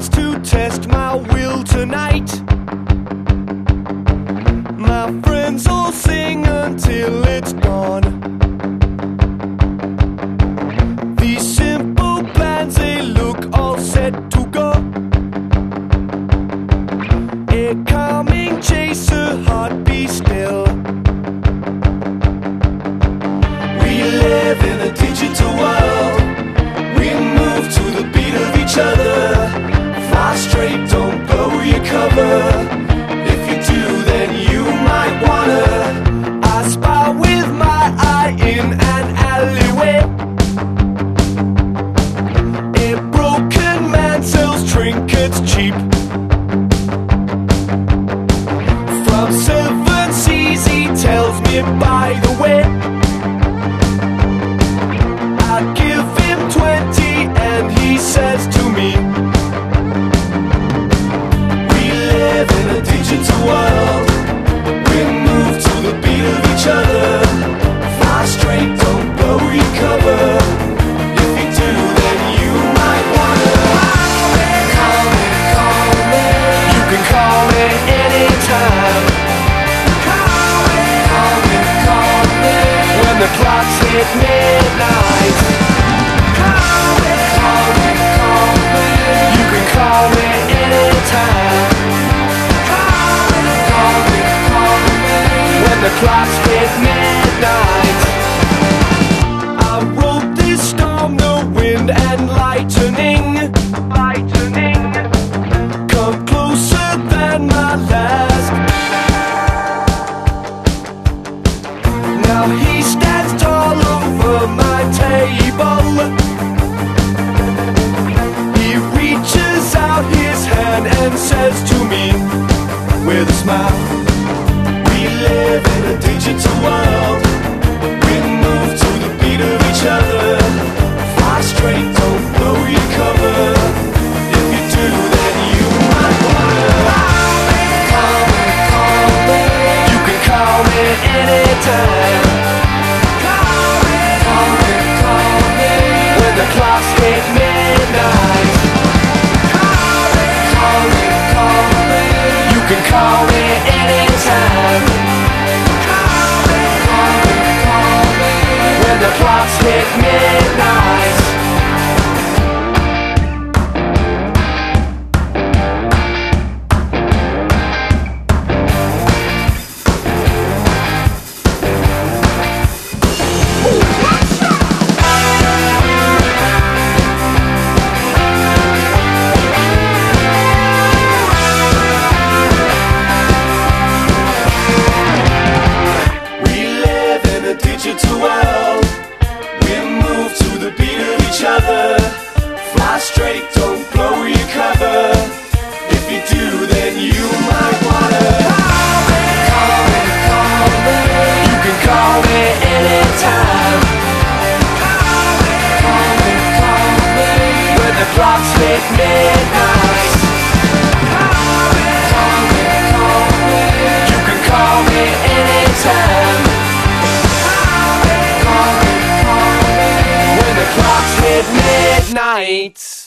chance to test my will tonight. My friends all sing until it's gone. These simple plans, they look all set to go. A calming chaser, heart be still. We live in a digital world. We move to the beat of each other. Fly straight, don't blow your cover. If you do, then you might wanna. I spy with my eye in an alleyway. A broken man sells trinkets cheap. From 7 seas he tells me, by the way, I give him 20 and he says to me, we live in a digital world. We move to the beat of each other. Fly straight, don't blow your cover. If you do, then you might wanna call me, call me. You can call me anytime. Call me, call me, call me. When the clocks hit midnight. Call me, call me, call me. You can call me anytime. Call me, call me, call me. When the clocks hit midnight. I wrote this storm, the wind and lightning. Lightning. Come closer than my last. Now he stands tall over my table. He reaches out his hand and says to me, with a smile, we live in a digital world. We move to the beat of each other. Fly straight, don't blow your cover. If you do, then you might wanna call me, call me. You can call me anytime. Call me, call me, call me. When the clocks hit midnight. Call me, call me, call me. You can call me anytime. Call me, call me, call me. When the clocks hit midnight. Digital world. We move to the beat of each other. Fly straight, don't blow your cover. If you do, then you might wanna call me, call me, call me. You can call me anytime. Call me, call me, call me. When the clocks hit midnight. Call me, call me, call me. You can call me anytime. Clocks hit midnight.